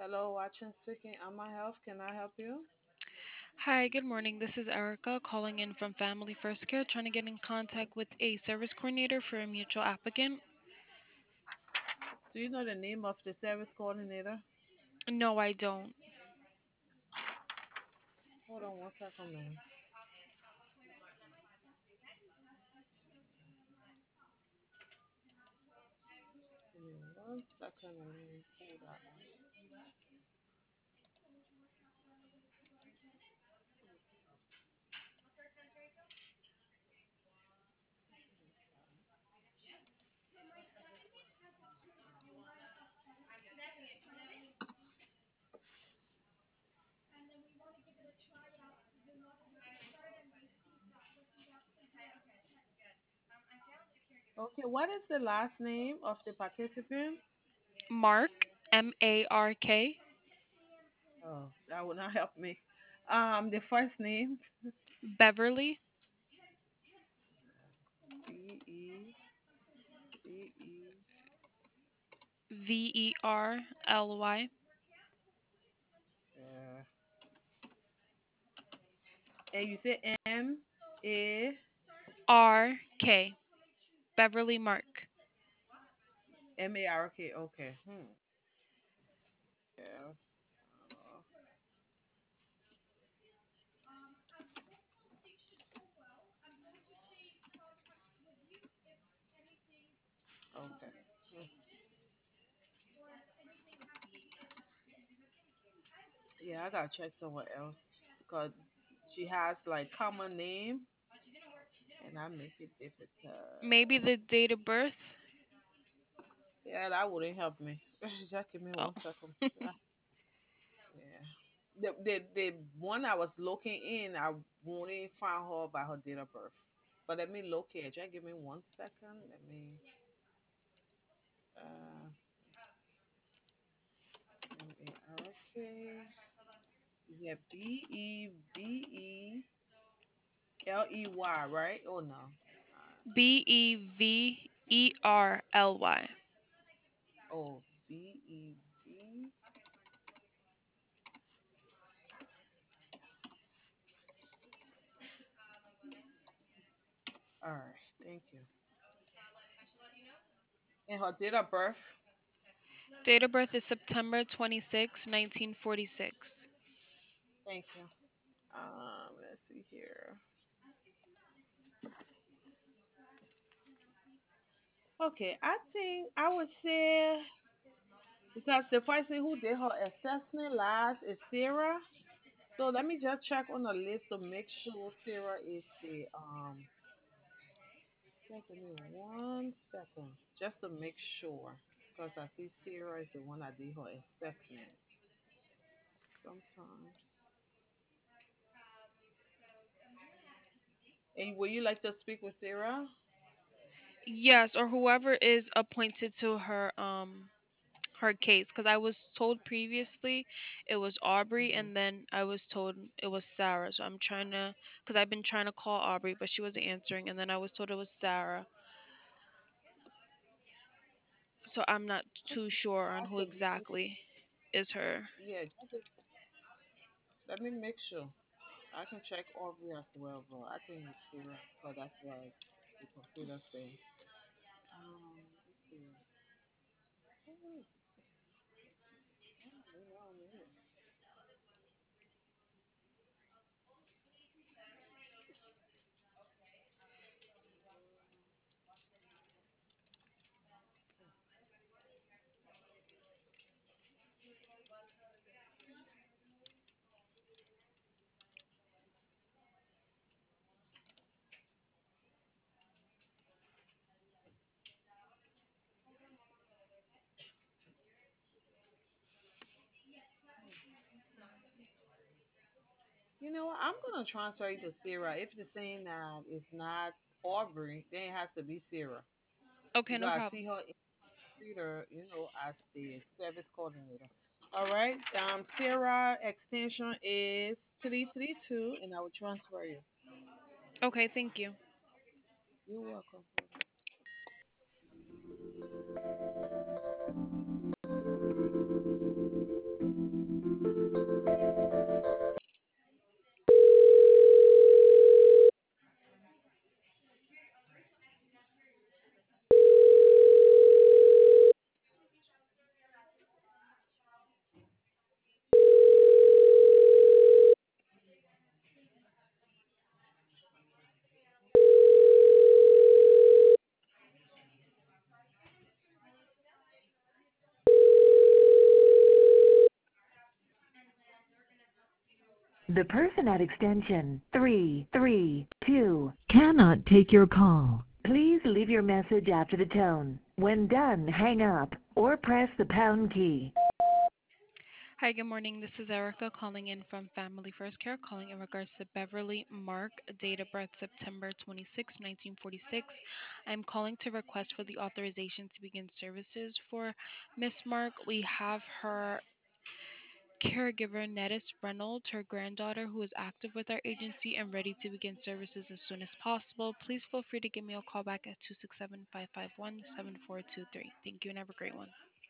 Hello, Watching speaking. Amma Health. Can I help you? Hi, good morning. This is Erica calling in from Family First Care, trying to get in contact with a service coordinator for a mutual applicant. Do you know the name of the service coordinator? No, I don't. Hold on 1 second, man. Give me 1 second. Let me pull that up. Okay, what is the last name of the participant? Mark, Mark, Oh, that would not help me. The first name. Beverly, Berly. Verly, Uh, and you say A RK, Beverly Mark. Mark. Okay. Yeah. uh, Okay. Hmm. Yeah, I gotta check somewhere else because she has like common name, and I make it difficult. Maybe the date of birth. Yeah, that wouldn't help me. Just give me Oh, 1 second. Yeah. The one I was looking in, I wouldn't find her by her date of birth. But let me locate. Just give me 1 second. Let me uh Mark. Yeah, Bevely, right? Oh no. Beverly. Oh, Bev. All right, thank you. And her date of birth. Date of birth is September 26, 1946. Thank you. Let's see here. Okay, I think I would say because the person who did her assessment last is Sarah. So let me just check on the list to make sure Sarah is the just give me 1 second just to make sure because I see Sarah is the one that did her assessment. Sometimes. And would you like to speak with Sarah? Yes, or whoever is appointed to her case, because I was told previously it was Aubrey, Hmm. and then I was told it was Sarah. So I'm trying to, because I've been trying to call Aubrey, but she wasn't answering, and then I was told it was Sarah. So I'm not too Okay. sure on Has who to be exactly is her. yeah. Let me make sure. I can check Aubrey as well, but I think it's Sarah because that's what the computer say. Let's see. Who is Sarah? I don't know, man. You know what? I'm gonna transfer you to Sarah. If it's saying that it's not Aubrey, then it has to be Sarah Okay, because no I problem. see her in Twitter, as the service coordinator. All right. Sarah extension is 332, and I will transfer you. Okay, thank you. You're welcome. The person at extension 332 cannot take your call. Please leave your message after the tone. When done, hang up or press the pound key. Hi, good morning. This is Erica calling in from Family First Care, calling in regards to Beverly Mark, date of birth September 26, 1946. I'm calling to request for the authorization to begin services for Miss Mark. We have her caregiver, Nettis Reynolds, her granddaughter, who is active with our agency and ready to begin services as soon as possible. Please feel free to give me a call back at 267 551 7423. Thank you and have a great one.